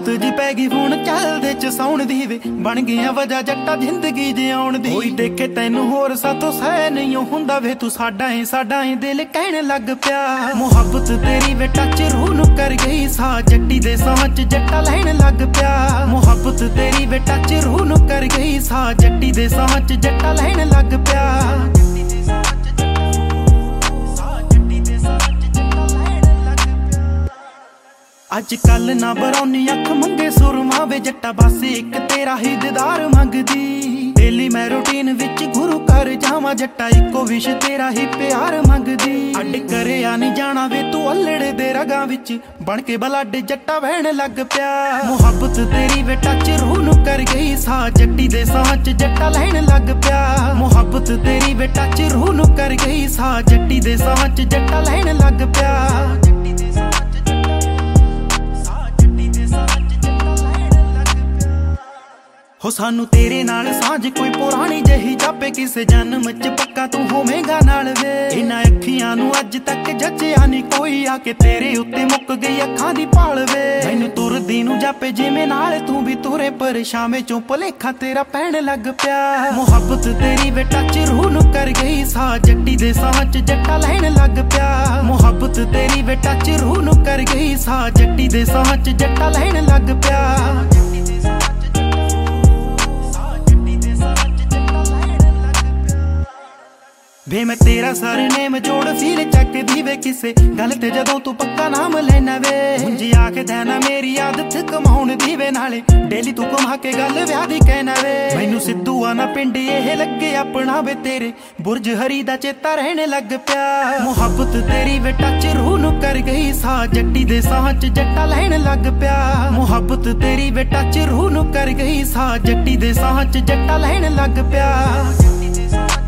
ਆਦਤ ਜੀ ਪੈ ਗਈ ਹੁਣ ਚੱਲਦੇ ਚ ਸੌਣ ਦੀ ਵੇ ਬਣ ਗਿਆ ਵਜ੍ਹਾ ਜੱਟਾ ਜ਼ਿੰਦਗੀ ਜਿਉਣ ਦੀ ਕੋਈ ਦੇਖੇ ਤੈਨੂੰ ਹੋਰ ਸਾਥੋਂ ਸਹਿ ਨਹੀਂ ਹੁੰਦਾ ਵੇ ਤੂੰ ਸਾਡਾ ਏ ਦਿਲ ਕਹਿਣ ਲੱਗ ਪਿਆ ਮੁਹੱਬਤ ਤੇਰੀ ਵੇ ਟੱਚ ਰੂਹ ਨੂੰ ਕਰ ਗਈ ਸਾਹ ਜੱਟੀ ਦੇ ਸਾਹ ਚ ਜੱਟਾ ਲੈਣ ਲੱਗ ਪਿਆ ਮੁਹੱਬਤ ਤੇਰੀ ਵੇ ਟੱਚ ਰੂਹ ਨੂੰ ਕਰ ਗਈ ਸਾਹ ਜੱਟੀ ਦੇ ਸਾਹ ਚ ਜੱਟਾ ਲੈਣ ਲੱਗ ਪਿਆ ਅੱਜ ਕੱਲ ਨਾ ਬਰੌਨੀ ਅੱਖ ਮੰਗੇ ਸੁਰਮਾ ਵੇ ਜੱਟਾ ਬਸ ਇੱਕ ਤੇਰਾ ਹੀ ਦੀਦਾਰ ਮੰਗਦੀ ਡੇਲੀ ਮੈਂ ਰੂਟੀਨ ਵਿੱਚ ਗੁਰੂ ਘਰ ਜਾਵਾਂ ਜੱਟਾ ਇੱਕੋ ਵਿਸ਼ ਤੇਰਾ ਹੀ ਪਿਆਰ ਮੰਗਦੀ ਅੱਡ ਕਰਿਆ ਨਹੀਂ ਜਾਣਾ ਵੇ ਤੂੰ ਅਲੜੇ ਦੇ ਰਗਾਂ ਵਿੱਚ ਬਣ ਕੇ ਬਲੱਡ ਜੱਟਾ ਵਹਿਣ ਲੱਗ ਪਿਆ ਮੁਹੱਬਤ ਤੇਰੀ ਵੇ ਟੱਚ ਰੂਹ ਨੂੰ ਕਰ ਗਈ ਸਾਹ ਜੱਟੀ ਦੇ ਸਾਹ ਚ ਜੱਟਾ ਲੈਣ ਲੱਗ ਪਿਆ ਮੁਹੱਬਤ ਤੇਰੀ ਵੇ ਟੱਚ ਰੂਹ ਨੂੰ ਕਰ ਗਈ ਸਾਹ ਜੱਟੀ ਦੇ ਸਾਹ ਚ ਜੱਟਾ ਲੈਣ ਲੱਗ ਪਿਆ ਹੋ ਸਾਨੂੰ ਤੇਰੇ ਨਾਲ ਸਾਂਝ ਕੋਈ ਪੁਰਾਣੀ ਜਹੀ ਜਾਪੇ ਕਿਸੇ ਜਨਮ ਚ ਪੱਕਾ ਤੂੰ ਹੋਵੇਂਗਾ ਨਾਲ ਵੇ ਇਹਨਾਂ ਅੱਖੀਆਂ ਨੂੰ ਅੱਜ ਤੱਕ ਜੱਜਿਆ ਨਹੀਂ ਕੋਈ ਆ ਕੇ ਤੇਰੇ ਉੱਤੇ ਮੁੱਕ ਗਈ ਅੱਖਾਂ ਦੀ ਭਾਲ ਵੇ ਮੈਨੂੰ ਤੁਰਦੀ ਨੂੰ ਜਾਪੇ ਜਿਵੇਂ ਨਾਲ ਤੂੰ ਵੀ ਤੁਰੇ ਪਰ ਸ਼ਾਮੇ ਚੋਂ ਭੁਲੇਖਾ ਤੇਰਾ ਪੈਣ ਲੱਗ ਪਿਆ ਮੁਹੱਬਤ ਤੇਰੀ ਵੇ ਟੱਚ ਰੂਹ ਨੂੰ ਕਰ ਗਈ ਸਾਹ ਜੱਟੀ ਦੇ ਸਾਹ ਚ ਜੱਟਾ ਲੈਣ ਲੱਗ ਪਿਆ ਮੁਹੱਬਤ ਤੇਰੀ ਵੇ ਟੱਚ ਰੂਹ ਨੂੰ ਕਰ ਗਈ ਸਾਹ ਜੱਟੀ ਦੇ ਸਾਹ ਚ ਜੱਟਾ ਲੈਣ ਲੱਗ ਪਿਆ ਵੇ ਮੈਂ ਤੇਰਾ ਸਰਨੇਮ ਜੋੜ ਫੀਲ ਚੱਕਦੀ ਵੇ ਕਿਸੇ ਗੱਲ ਤੇ ਜਦੋਂ ਤੂੰ ਪੱਕਾ ਨਾਮ ਲੈਣਾ ਵੇ ਮੁੰਜੀ ਆ ਕੇ ਦੇਣਾ ਮੇਰੀ ਆਦਤ ਕਮਾਉਣ ਦੀ ਵੇ ਨਾਲੇ ਡੇਲੀ ਤੂੰ ਘੁਮਾ ਕੇ ਗੱਲ ਵਿਆਹ ਦੀ ਕਹਿਣਾ ਵੇ ਮੈਨੂੰ ਸਿੱਧੂ ਆ ਨਾ ਪਿੰਡ ਇਹ ਲੱਗੇ ਆਪਣਾ ਵੇ ਤੇਰੇ ਬੁਰਜ ਹਰੀ ਦਾ ਚੇਤਾ ਰਹਿਣ ਲੱਗ ਪਿਆ ਮੁਹੱਬਤ ਤੇਰੀ ਵੇ ਟੱਚ ਰੂਹ ਨੂੰ ਕਰ ਗਈ ਸਾਹ ਜੱਟੀ ਦੇ ਸਾਹ ਚ ਜੱਟਾ ਲੈਣ ਲੱਗ ਪਿਆ ਮੁਹੱਬਤ ਤੇਰੀ ਵੇ ਟੱਚ ਰੂਹ ਨੂੰ ਕਰ ਗਈ ਸਾਹ ਜੱਟੀ ਦੇ ਸਾਹ ਚ ਜੱਟਾ ਲੈਣ ਲੱਗ ਪਿਆ